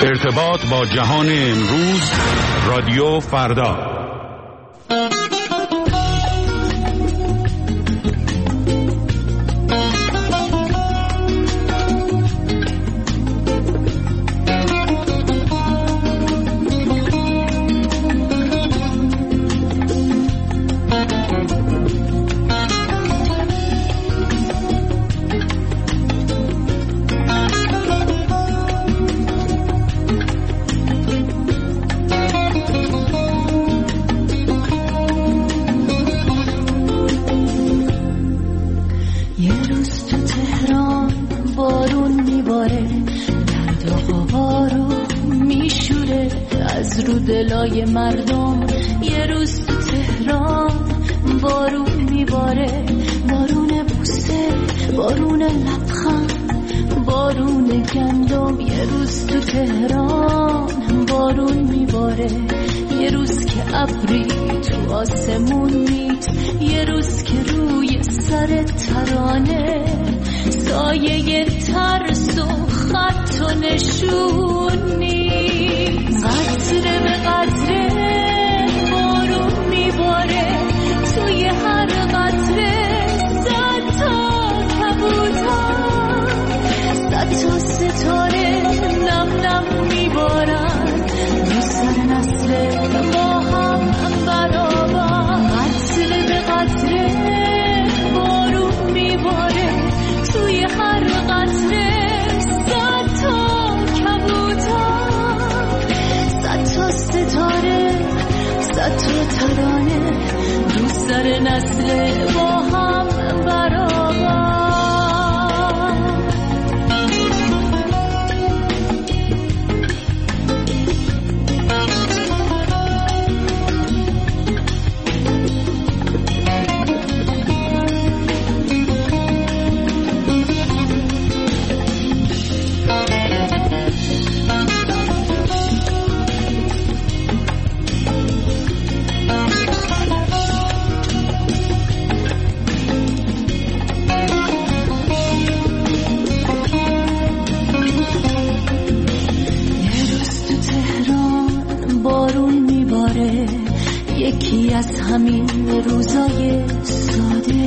ارتباط با جهان امروز، رادیو فردا. دلای مردم یه روز تو تهران بارون میباره، بارون بوسه، بارون لبخند، بارون گندم. یه روز تو تهران بارون میباره، یه روز که ابری تو آسمون نیست، یه روز که روی سر ترانه سایه ترس و خط و نشون نیست. قطره به قطره بارون میباره، توی هر قطره صد تا کبوتر، صد تا ستاره نم نم میبارن رو سر نسل ما هم برابر. قطره به قطره بارون میباره، توی هر قطره صد تا کبوتر، صد تا ستاره، صد تا ترانه رو سر نسل ما هم برابر. یکی از همین روزای ساده،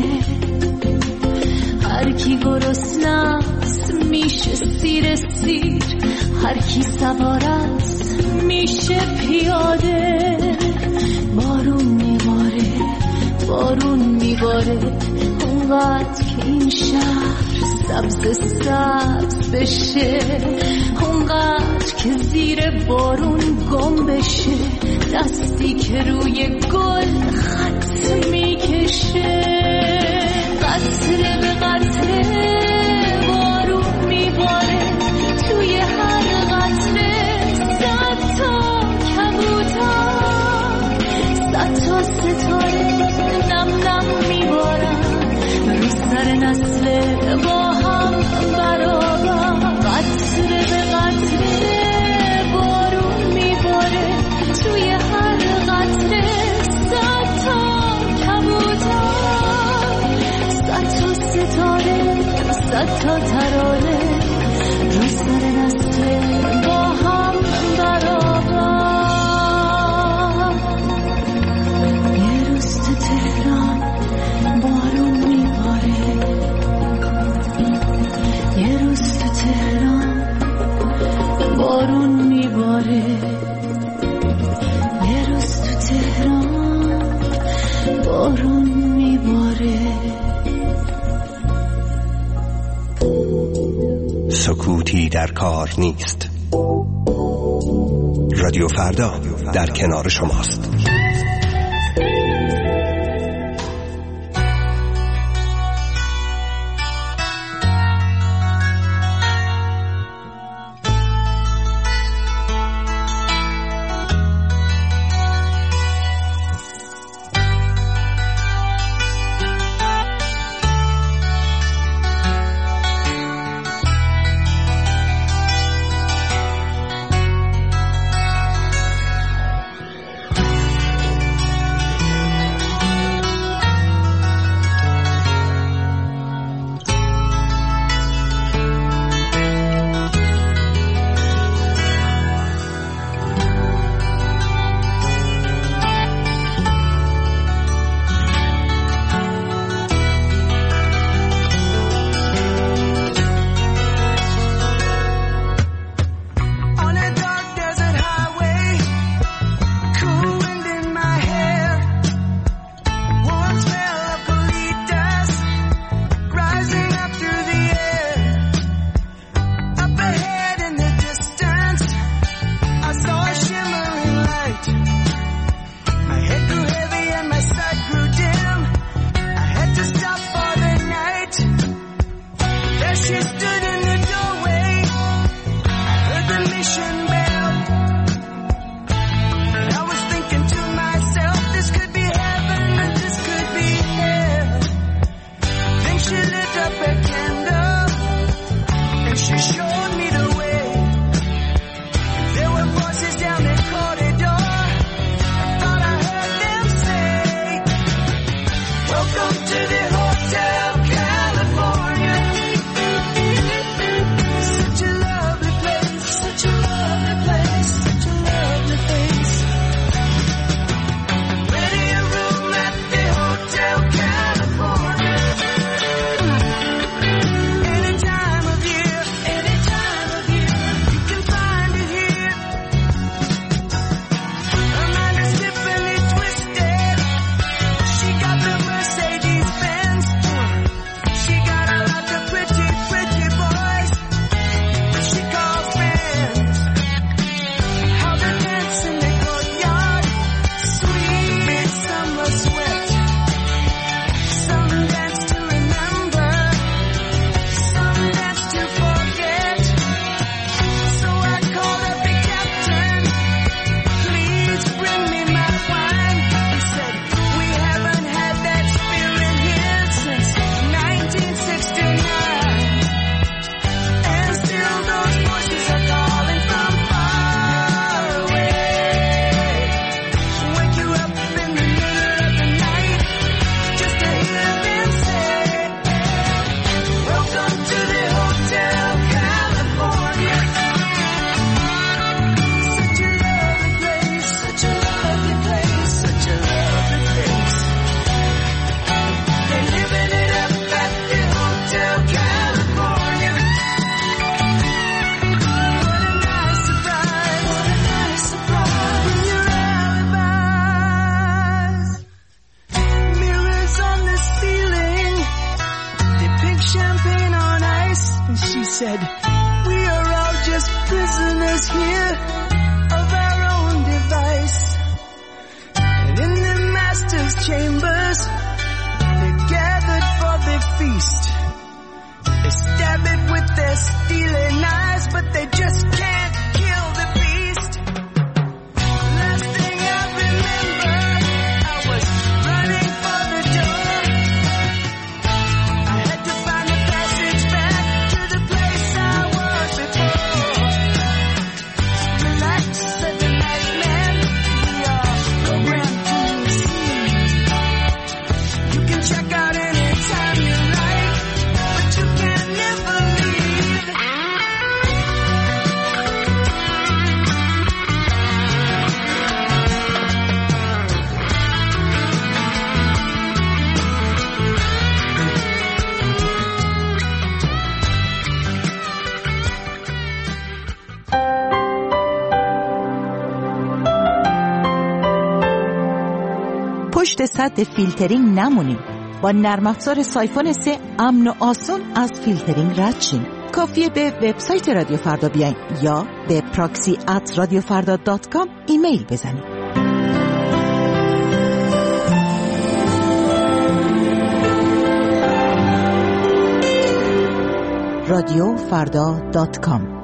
هر کی گرسنه‌ست میشه سیر سیر، هر کی سوارست میشه پیاده. بارون میباره، بارون میباره، اونقدر که این شهر سبز سبز بشه، اونقدر که زیر بارون گم بشه، دستی که روی گل خط میکشه. قطره به قطره بارون میباره، توی هر قطره صد تا کبوتر، صد تا ستاره نم نم میبارن رو سر نسل با هم برابر. قطره به قطره بارون میباره، توی هر قطره صد تا کبوتر، صد تا ستاره، صد تا ترانه رو سر نسل با هم برابر. یه روز تو تهران بارون میباره، یه روز تو تهران بارون میباره، یه روز تو تهران بارون میباره. سکوتی در کار نیست. رادیو فردا در کنار شماست. پشت سد فیلترینگ نمونیم. با نرم افزار سایفون 3 امن و آسون از فیلترینگ رد شیم. کافیه به وبسایت رادیو فردا بیاین یا به proxy@radiofarda.com ایمیل بزنید. radiofarda.com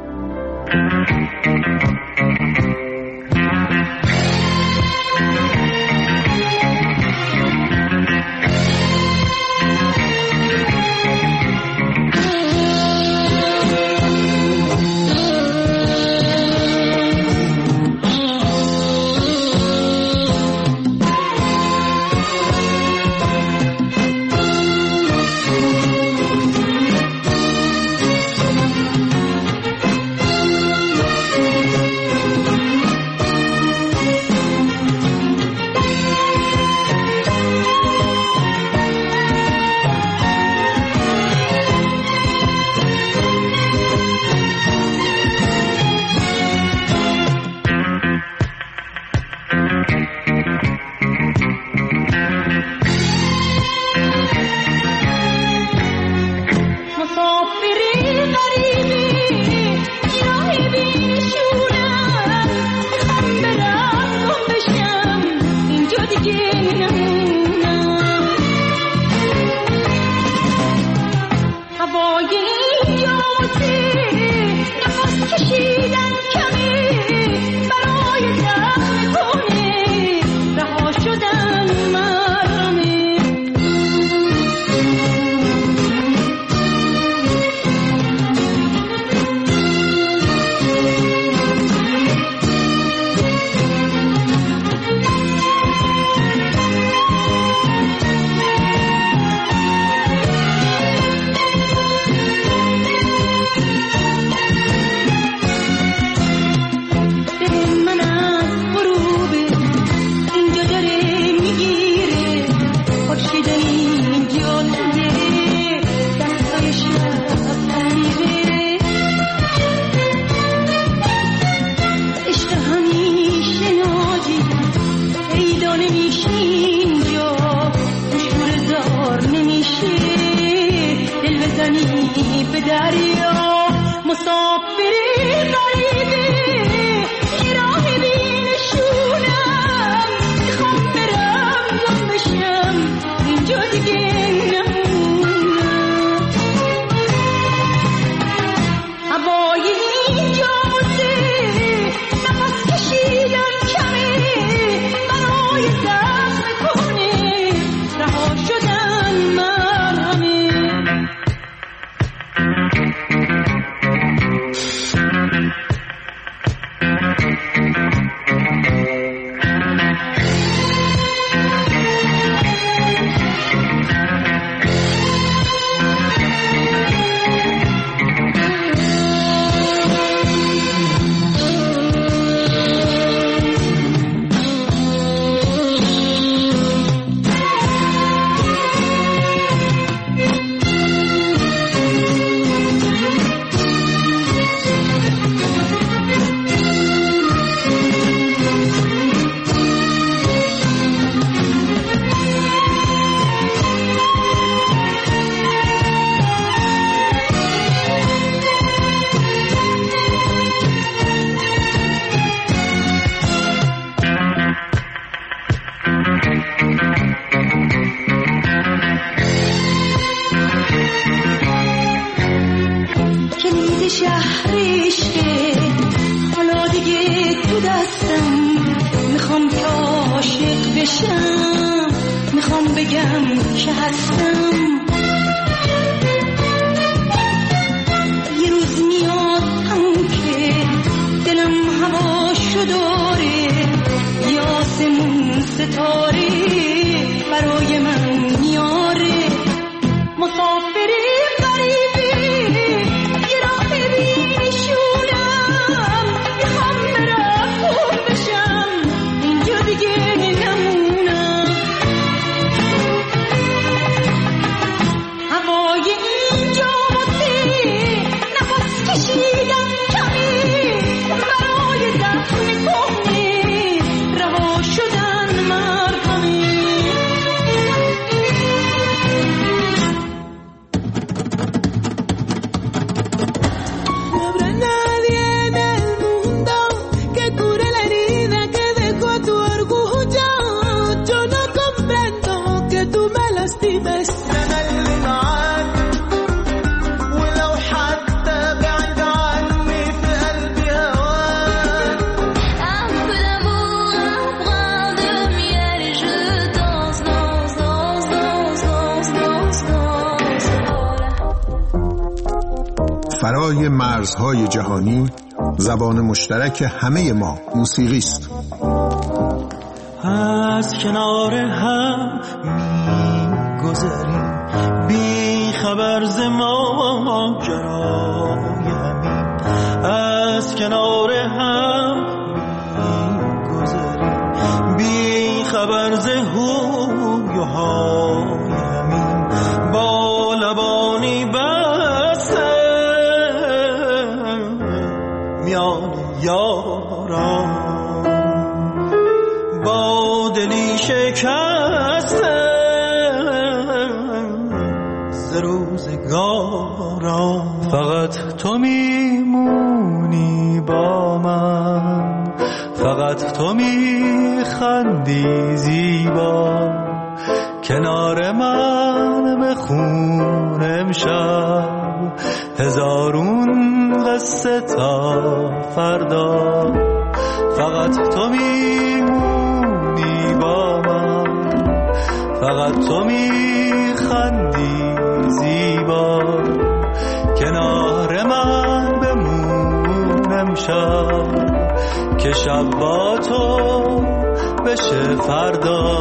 رها شدن مرهمی برای مرزهای جهانی زبان مشترک همه ما موسیقی است. از کنار هم می‌گذریم بی خبر ز ماجرای همین، از کنار هم می‌گذریم بی خبر ز هوی و های همین، با لبانی بسته میان یاران، با دلی شکسته ز روزگاران. فقط تو میمونی با من، فقط تو میخندی زیبا، کنار من بخون امشب هزارون قصه تا فردا. فقط تو میمونی با من، فقط تو میخندی زیبا، کنار من بمون امشب که شب با تو بشه فردا.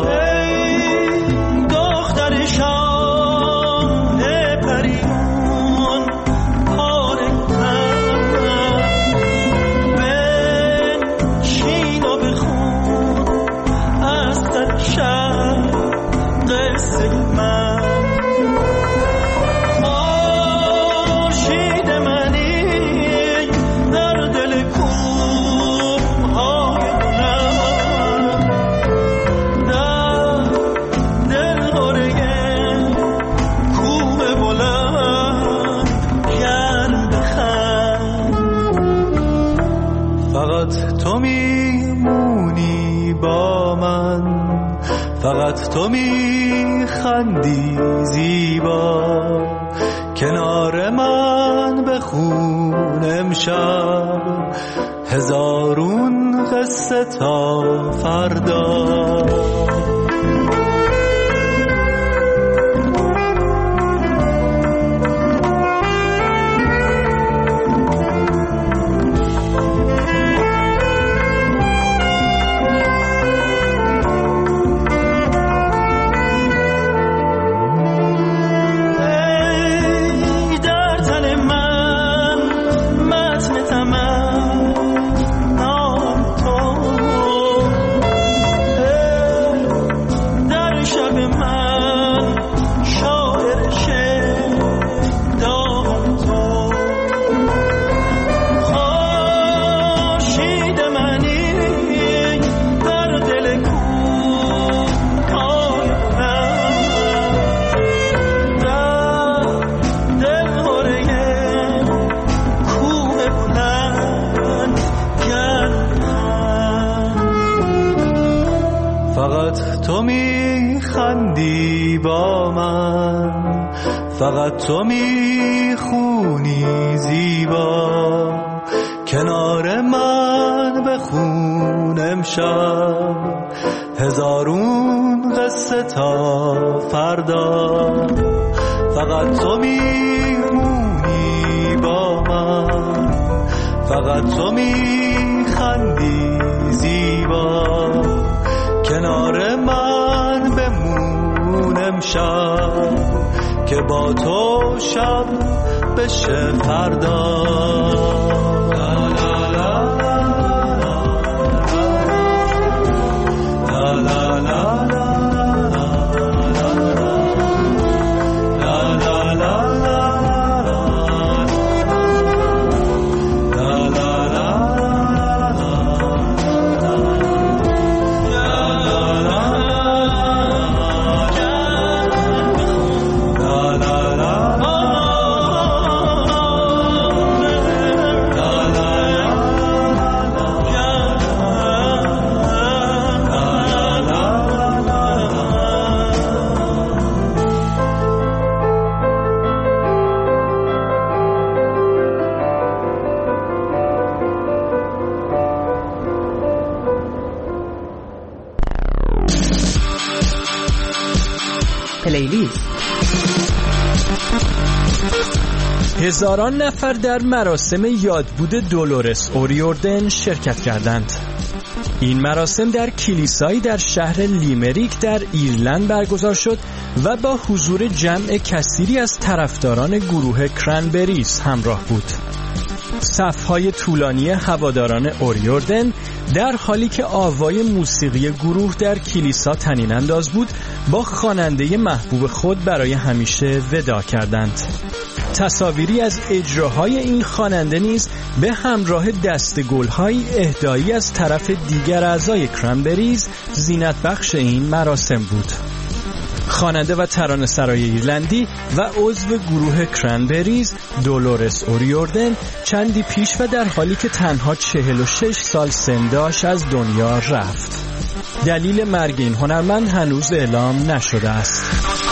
دختر شاه پریون پاره من، بنشین و بخون از در شب قصه من. خورشید منی در دل کوه‌های بلند، در دلهره کوه بلند گرم بخند. فقط تو میمونی با من، فقط تو میخندی زیبا، کنار من بخون امشب هزارون قصه تا فردا. تو میخندی با من، فقط تو میخونی زیبا، کنار من بخون امشب هزارون قصه تا فردا. فقط تو میمونی با من، فقط تو میخندی زیبا، کنار من بمون امشب که با تو شب بشه فردا. هزاران نفر در مراسم یادبود دولورس اوریوردن شرکت کردند. این مراسم در کلیسایی در شهر لیمریک در ایرلند برگزار شد و با حضور جمع کثیری از طرفداران گروه کرنبریز همراه بود. صف‌های طولانی هواداران اوریوردن در حالی که آوای موسیقی گروه در کلیسا طنین انداز بود با خواننده محبوب خود برای همیشه وداع کردند. تصاویری از اجراهای این خواننده نیز به همراه دستگل‌های اهدایی از طرف دیگر اعضای کرنبریز زینت بخش این مراسم بود. خواننده و ترانه‌سرای ایرلندی و عضو گروه کرنبریز دولورس اوریوردن چندی پیش و در حالی که تنها 46 سال سن داشت از دنیا رفت. دلیل مرگ این هنرمند هنوز اعلام نشده است.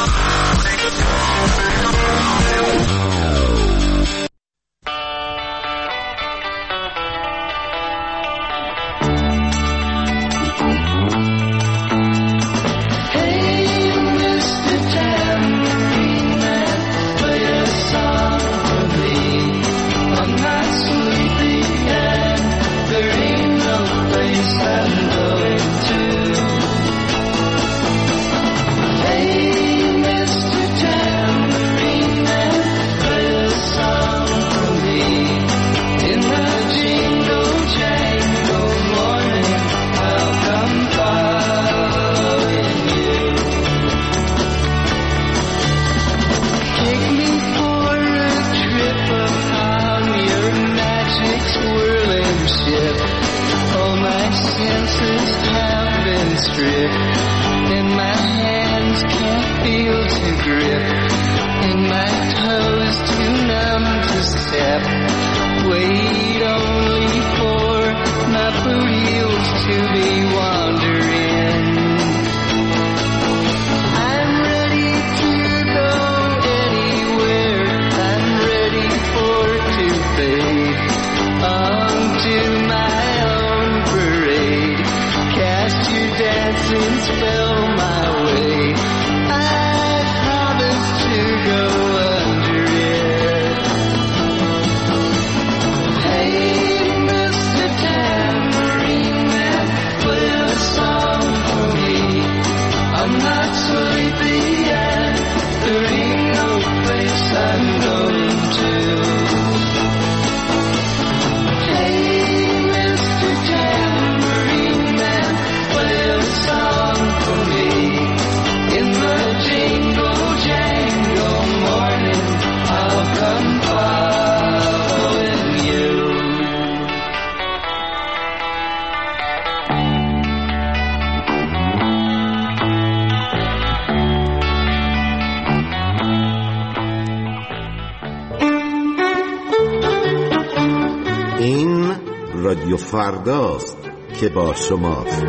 رادیو فرداست که با شماست.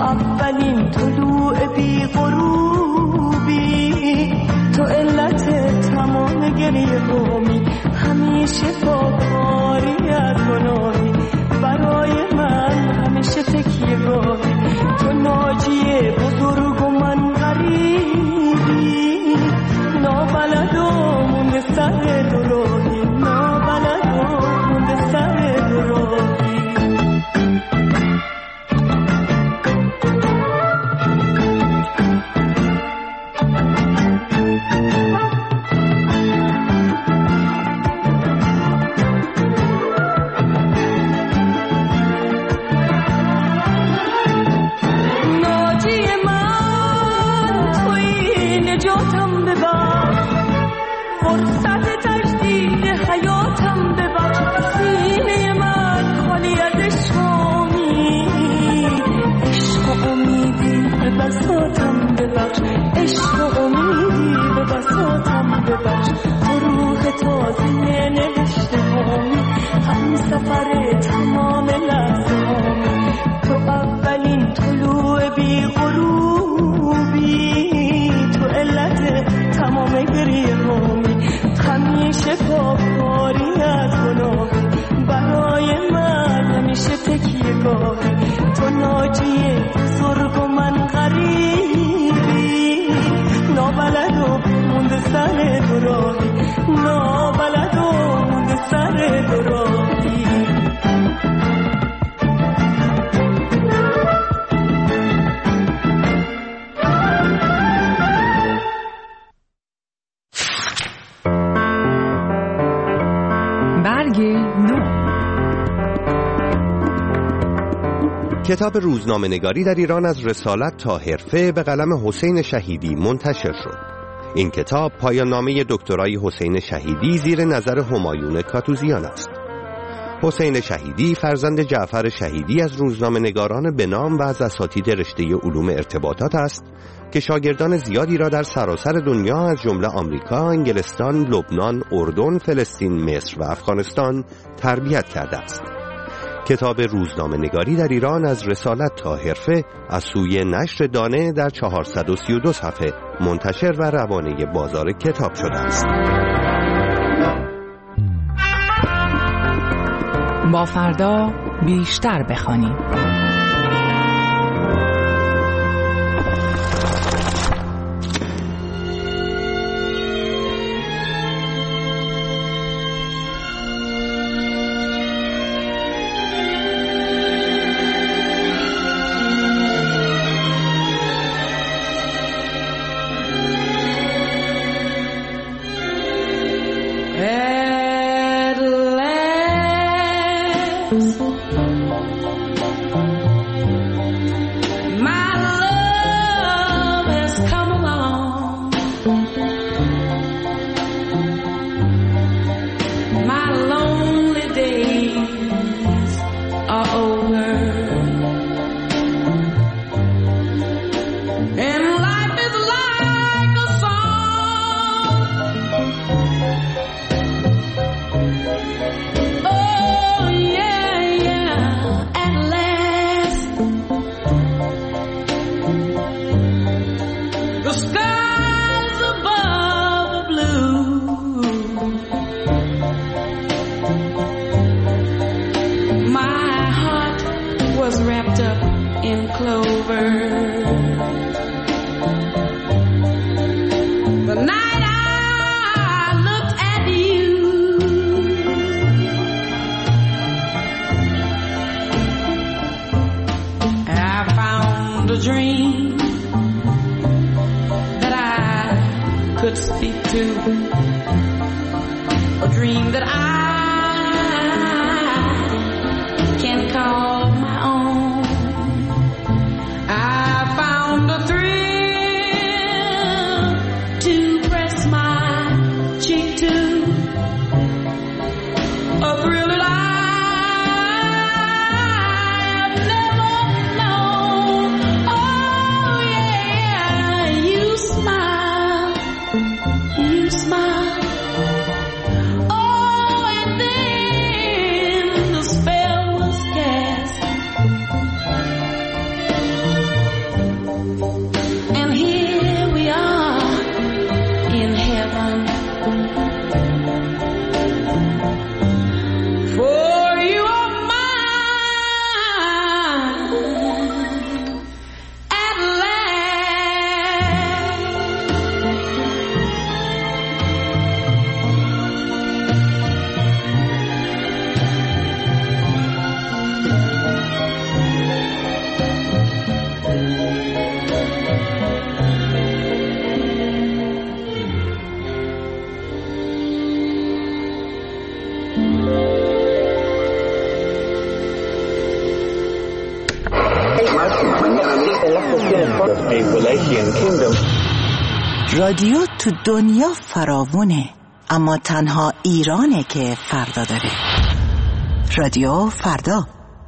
اولین طلوع بی غروبی، تو علت تمام گریه هامی، همیشه با کاریت گناهی، برای من همیشه تکیه گاهی، تو ناجی بزرگ و من غریبی، نابلد و مونده سر دراهی، نابلد و مونده سر دراهی. عشق و امیدی به بساطم ببخش، روح تازه نوشته هامی، هم سفر تمام لحظه هامی، تو اولین طلوع بی غروبی، تو علت تمام گریه هامی، همیشه پاکاریت گناهی، برای من همیشه تکیه گاهی، تو ناجی بزرگ و من غریبی، نابلد و مونده سر دراهی، نابلد و مونده سر دراهی. برگ نو. کتاب روزنامه‌نگاری در ایران از رسالت تا حرفه به قلم حسین شهیدی منتشر شد. این کتاب پایان نامه دکترای حسین شهیدی زیر نظر همایون کاتوزیان است. حسین شهیدی فرزند جعفر شهیدی از روزنامه‌نگاران به نام و از اساتید رشته علوم ارتباطات است که شاگردان زیادی را در سراسر دنیا از جمله آمریکا، انگلستان، لبنان، اردن، فلسطین، مصر و افغانستان تربیت کرده است. کتاب روزنامه‌نگاری در ایران از رسالت تا حرفه از سوی نشر دانه در 432 صفحه منتشر و روانه بازار کتاب شده است. با فردا بیشتر بخوانیم. رادیو تو دنیا فراوونه، اما تنها ایرانه که فردا داره. رادیو فردا.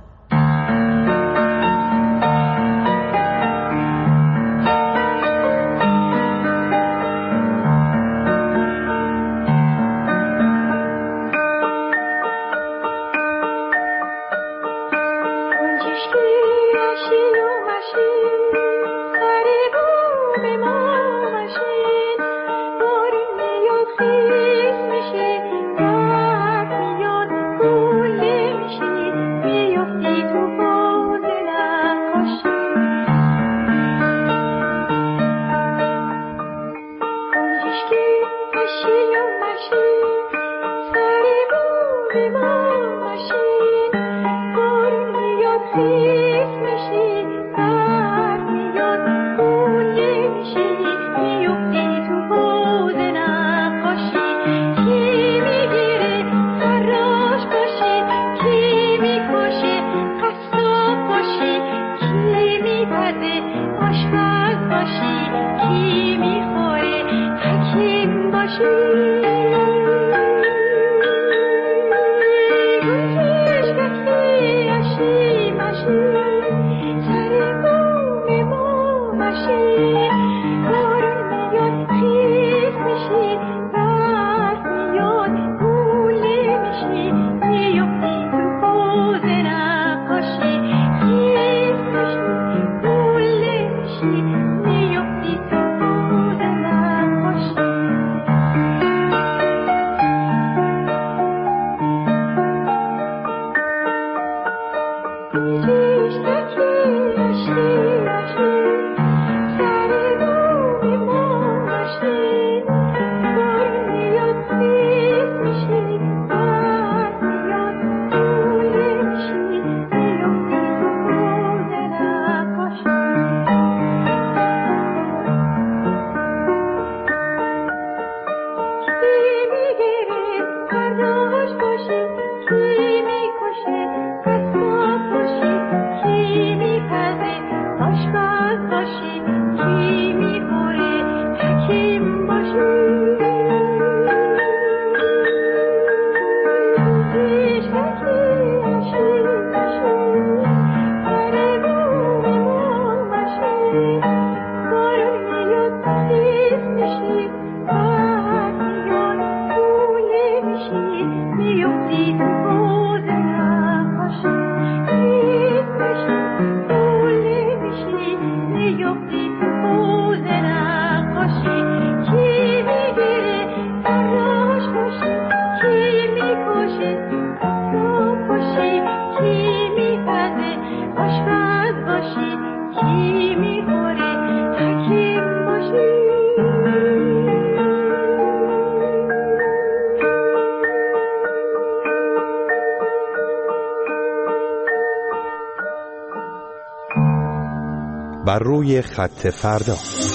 بر روی خط فردا.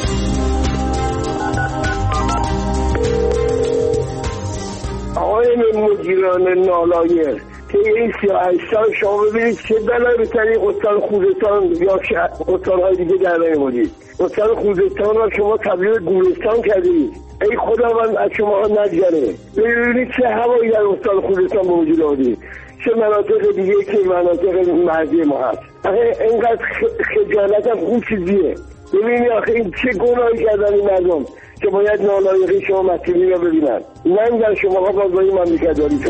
آقای مدیران نالایر که این 38 سال شما ببینید چه بلایی به طریق استان خوزستان یا استان‌های دیگه در نمی‌آورید. استان خوزستان را شما تبدیل به گورستان کردید. ای خداوند از شما نگذره. ببینید چه هوایی در استان خوزستان به وجود آورید، چه مناطق دیگه که مناطق مرزی ما هست. آخه اینقدر خجالت هم خوب چیزیه. ببینید آخه این چه گناهی کردن این مردم که باید نالایقی شما مسئولین رو ببینن. من در شما ها بازایی مملکت‌داریتون.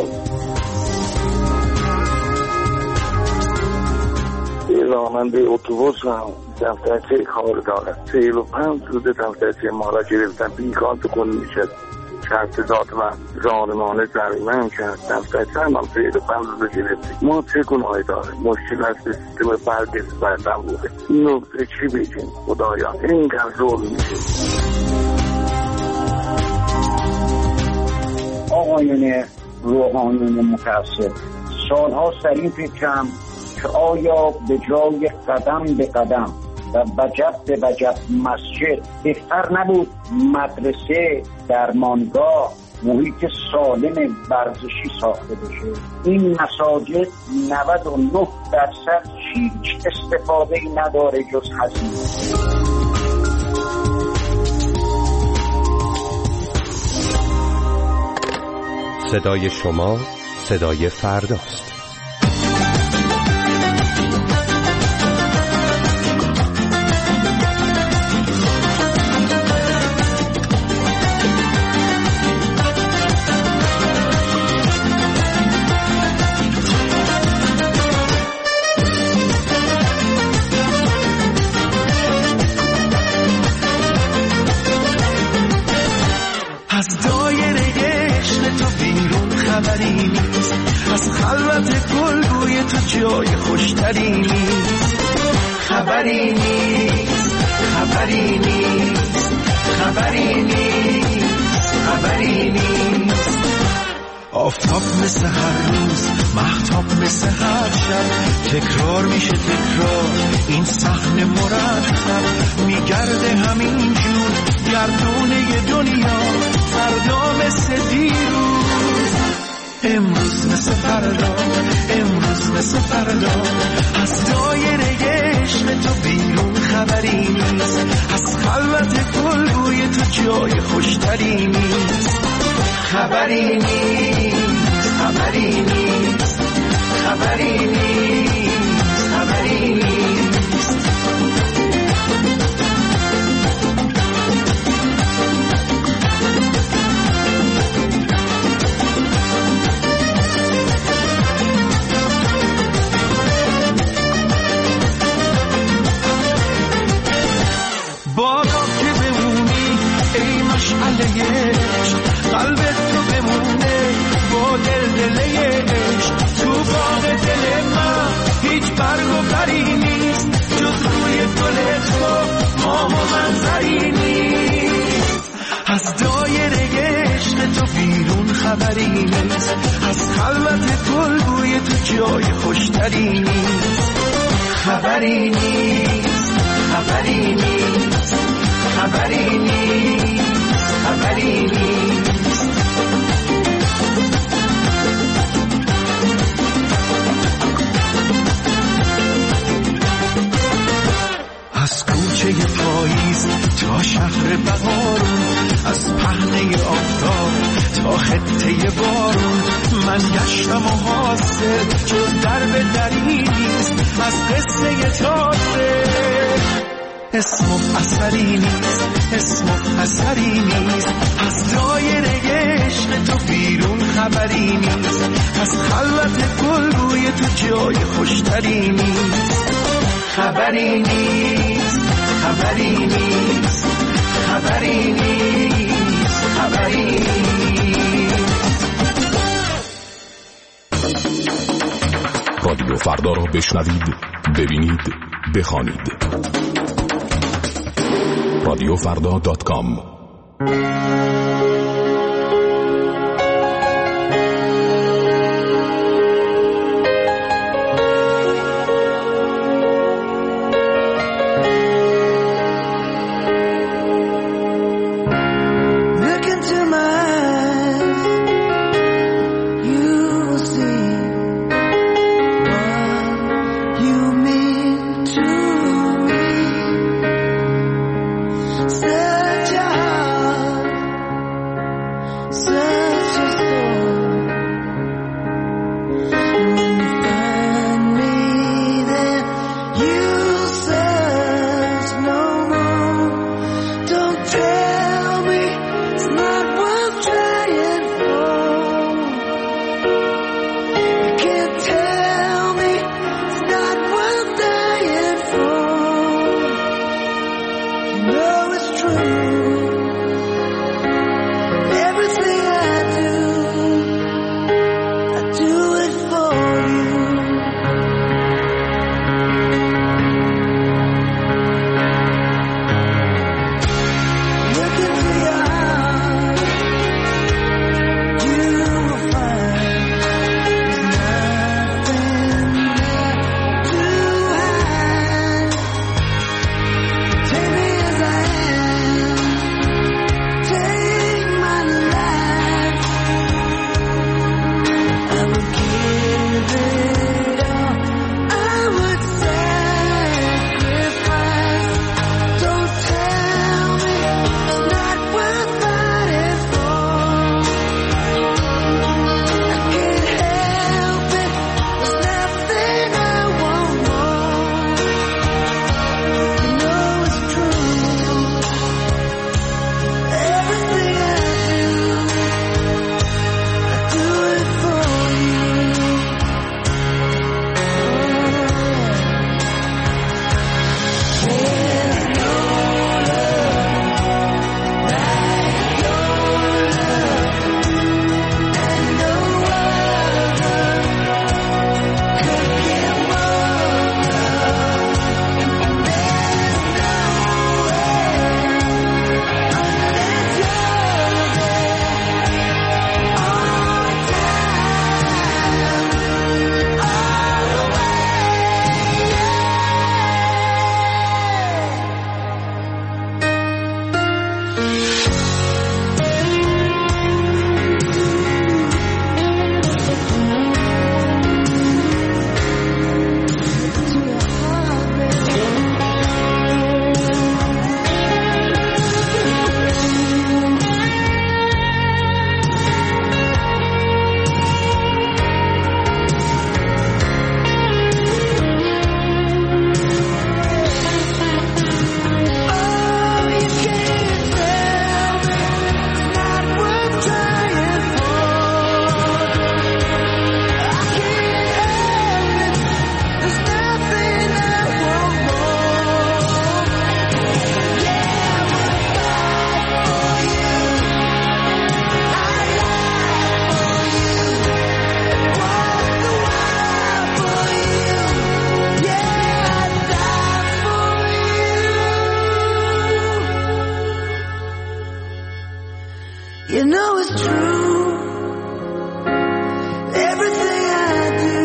راننده اتوبوس هم دفترچه کار دارد. 45 روز دفترچه ما را گرفتن، بیکار تکون میشد، شرط داد و ظالمانه جریمه هم کرد. دفترچه هم 45 روز گرفتیم. ما چه گناهی داریم؟ مشکل از سیستم برگز بردن بوده. اینو به چی بگیم خدایا؟ اینقدر ظلم میشه. آقایون روحانیون متعصب، سالها سر این فکرم که آیا به جای قدم به قدم و وجب به وجب مسجد بهتر نبود مدرسه، درمانگاه، محیط سالم ورزشی ساخته بشه؟ این مساجد 99% هیچ استفاده ای نداره جز هزینه. صدای شما، صدای فرداست. از دایره عشق تو بیرون خبری نیست، از خلوت گلگوی تو جای خوشتری نیست. خبری نیست، خبری نیست، خبری نیست، خبری نیست. آفتاب مثل هر روز، مهتاب مثل هر شب، تکرار میشه تکرار این صحنه مرتب. میگرده همین جور گردونه دنیا، فردا مثل دیروز، امروز مثل فردا، امروز مثل فردا. از دایره عشق تو بیرون خبری نیست، از خلوت گلگوی تو جای خوشتری نیست. خبری نیست، خبری نیست، خبری نیست، خبری نیست. بادا که بمونی ای مشعله عشق، قلبت تو بمونه با دلدله عشق. تو باغ دل من هیچ برگ و بری نیست، جز روی گل تو ماه و منظری نیست. از دایره عشق تو بیرون خبری نیست، از خلوت گلگوی تو جای خوشتری نیست. خبری نیست، خبری نیست، خبری نیست، خبری نیست. از کوچه پاییز تا شهر بهارون، از پهنه آفتاب تا خطه بارون، من گشتم و حاصل جز درب دری نیست، از قصه تازه اسم و اثری نیست، اسم و اثری نیست. از دایره عشق تو بیرون خبری نیست، از خلوت گلگوی تو جای خوشتری نیست. خبری نیست، خبری نیست، خبری نیست، خبری نیست. رادیو فردا را بشنوید، ببینید، بخوانید. رادیوفردا.com Everything I was true. Everything I do,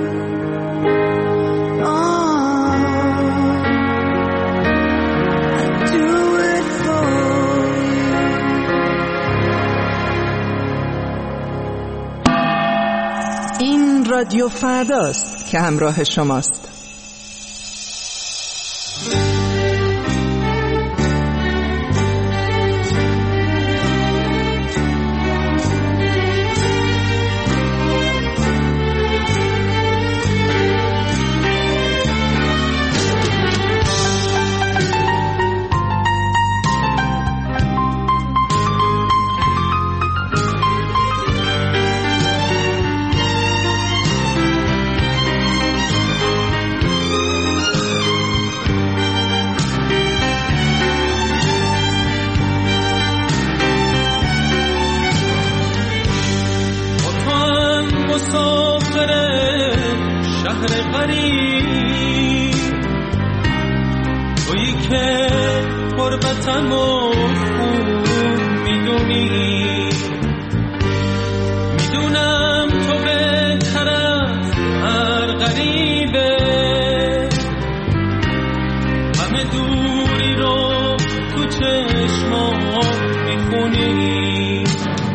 I do it for you. این رادیو فرداست که همراه شماست. تویی که قربتم و خوب میدونی، میدونم تو بهتر از هر غریبه، همه دوری رو تو چشمات میخونی،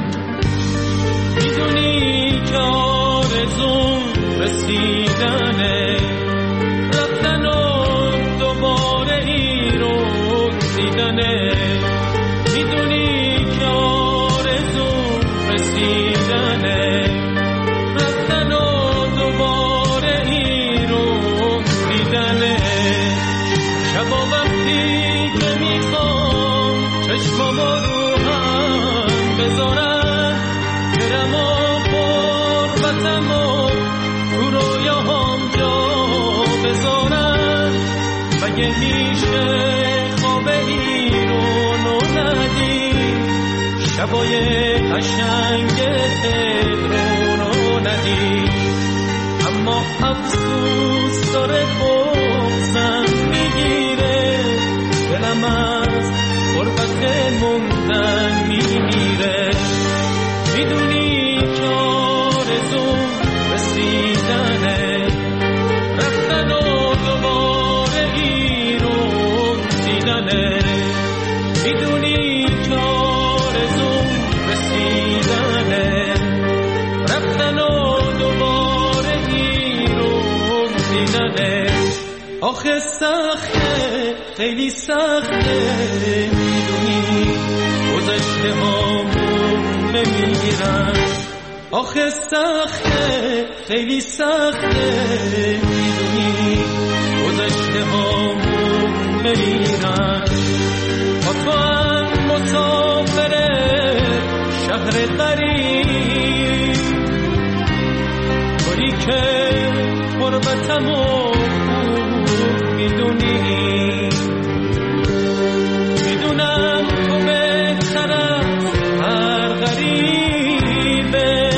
میدونی که آرزوم رسیدنه، رفتن و دوباره ای رو دیدنه، میدونی که آرزوم رسیدنه، رفتن و دوباره ای رو دیدنه. شبا وقتی که میخوام چشمامو رو هم بذارم، برم و قربتم و تو رویاهام جا بذارم، مگه میشه خواب این رو ندی، شبای قشنگ تهران رو ندی، اما افسوس داره بغضم میگیره، دلم از غربت موندن میمیره، میدونی که آرزوم رسیدنه، رفتن و دوباره ای رو دیدنه، میدونی که آرزوم رسیدنه، رفتن و دوباره ای رو دیدنه. آخه سخته، خیلی سخته، میدونی گذشته هامون نمیرن، آخه سخته، خیلی سخته، میدونی گذشته هامون نمیرن. با تو هم مسافر شهر غریب، تویی که قربتم و خوب میدونی، میدونم تو بهتر از هر غریبه،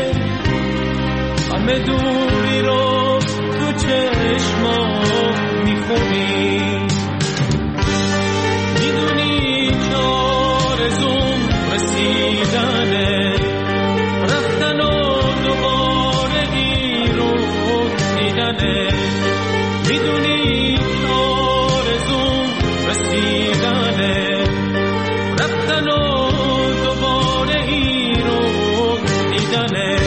همه دوری رو تو چشمام میخونی، میدونی که آرزوم رسیدنه، رفتن و دوباره ای رو دیدنه، میدونی که آرزوم رسیدنه، رفتن و دوباره ای رو دیدنه.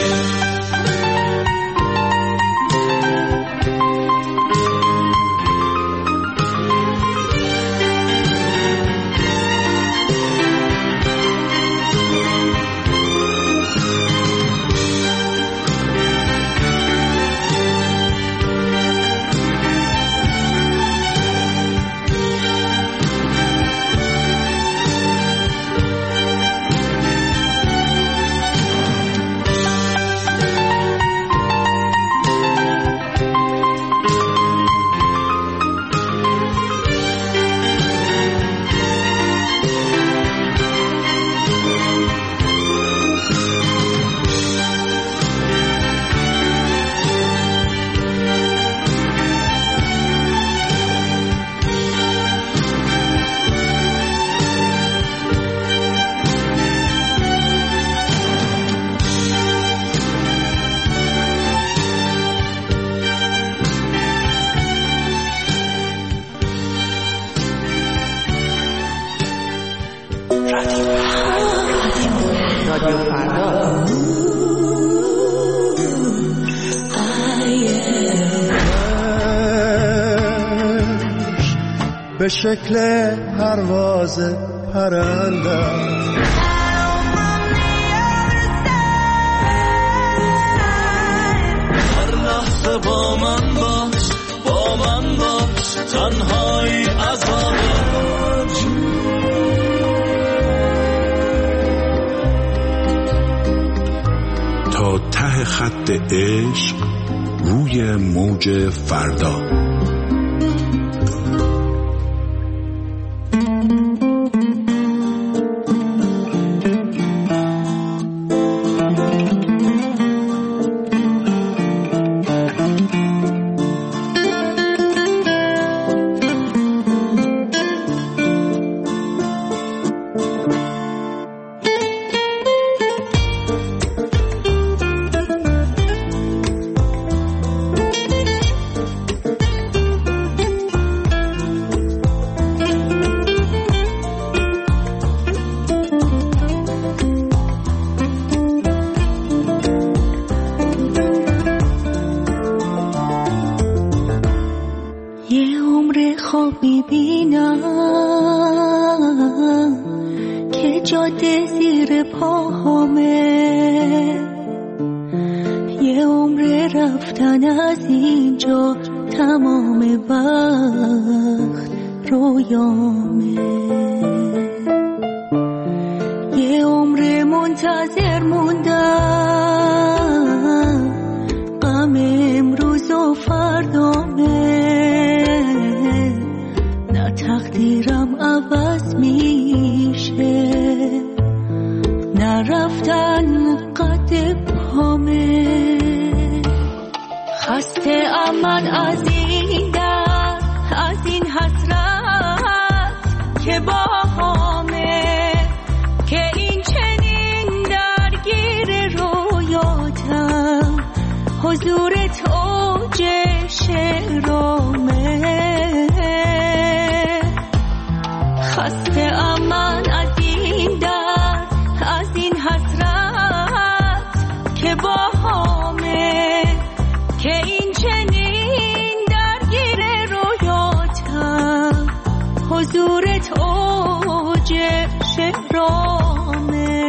رادیو فردا. به شکل پرواز پرنده هر لحظه با من باش تنهایی عذابش تا ته خط عشق روی موج فردا. جاده زیر پاهامه، یه عمر رفتن از اینجا، تمام وقت رویامه، یه عمر منتظر موندم، غم امروز و فردامه، نه تقدیرم عوض میشه، نه رفتن قد پامه، خسته من از این درد، از این حسرت که باهامه، که این چنین درگیر رویاتم، حضورت اوج شعرامه، خسته من از این درد، از این حسرت که باهامه، که این چنین درگیر رویاتم، حضورت اوج شهرامه.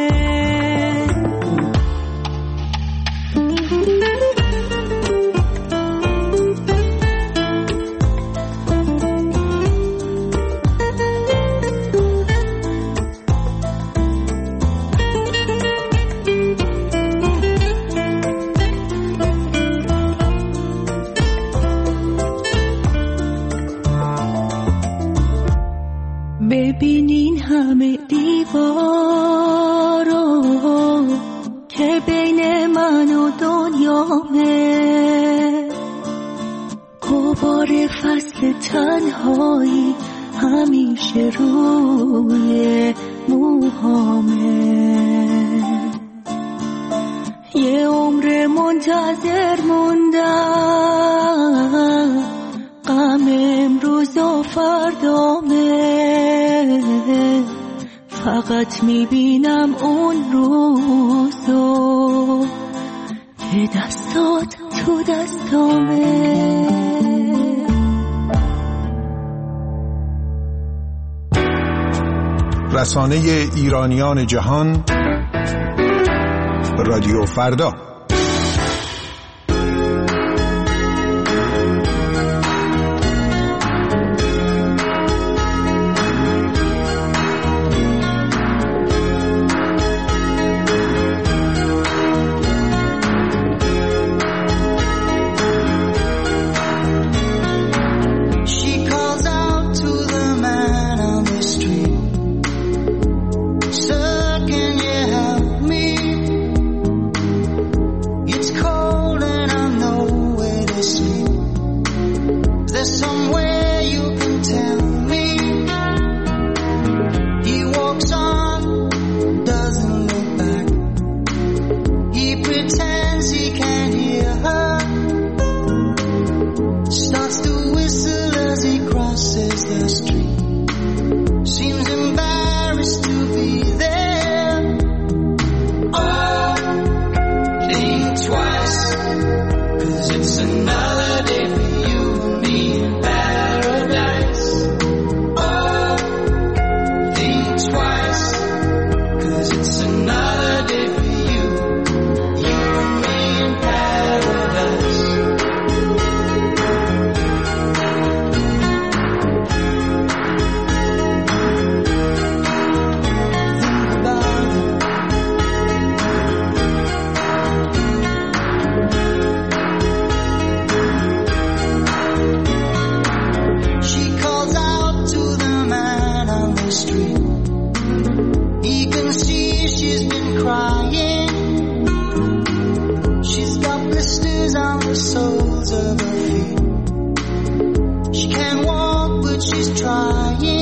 ببینین همه دیوارو که بین من و دنیامه، غبار فصل تنهایی همیشه روی موهامه، یه عمر منتظر موندم، غم امروز و فردامه، فقط میبینم اون روزو که دستات تو دستامه. رسانه ایرانیان جهان، رادیو فردا. she's trying.